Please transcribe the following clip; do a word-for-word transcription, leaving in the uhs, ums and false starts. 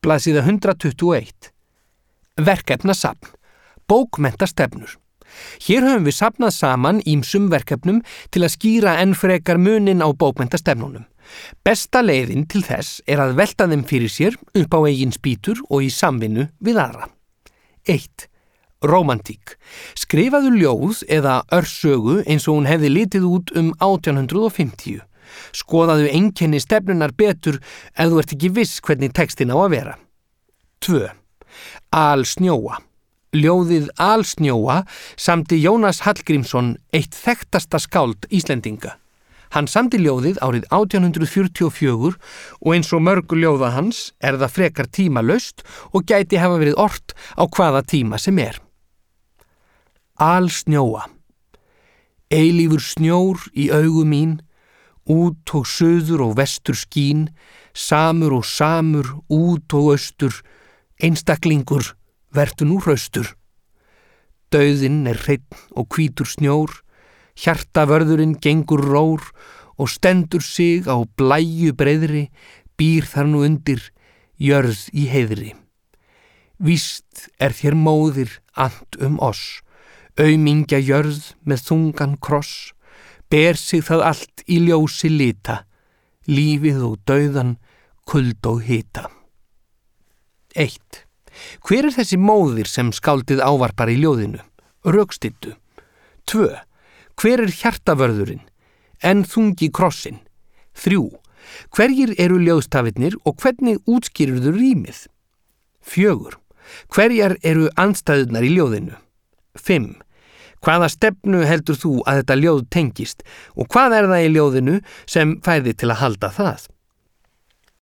blaðsíða hundrað tuttugu og eitt. Verkefnasafn, bókmenntastefnur. Hér höfum við safnað saman ýmsum verkefnum til að skýra enn frekar munin á bókmenntastefnunum. Besta leiðin til þess er að velta þeim fyrir sér upp á eigin spýtur og í samvinnu við aðra. eitt. Rómantík. Skrifaðu ljóð eða örsögu eins og hún hefði litið út um átján hundrað fimmtíu. Skoðaðu einkenni stefnunar betur ef þú ert ekki viss hvernig textin á að vera. tvö. Alsnjóa. Ljóðið Alsnjóa samdi Jónas Hallgrímsson, eitt þekktasta skáld Íslendinga. Hann samdi ljóðið árið átján hundrað fjörutíu og fjögur og eins og mörgu ljóða hans er það frekar tímalaust og gæti hafa verið ort á hvaða tíma sem er. Alsnjóa. Eilífur snjór í augu mín, út og suður og vestur skín, samur og samur, út og austur, einstaklingur, vertu nú hraustur. Dauðinn er hreinn og hvítur snjór, hjartavörðurinn gengur rór og stendur sig á blæju breiðri, býr þar nú undir, jörð í heiðri. Víst er þér móðir ant um oss, aumingja jörð með þungan kross, ber sig það allt í ljósi lita, lífið og dauðan, kuld og hita. eitt. Hver er þessi móðir sem skáldið ávarpar í ljóðinu? Rökstyddu. tvö. Hver er hjartavörðurinn? En þungi krossinn? þrjú. Hverjir eru ljóðstafirnir og hvernig útskýrirðu rýmið? fjögur. Hverjar eru andstæðurnar í ljóðinu? fimm. Hvaða stefnu heldur þú að þetta ljóð tengist og hvað er það í ljóðinu sem fær þig til að halda það?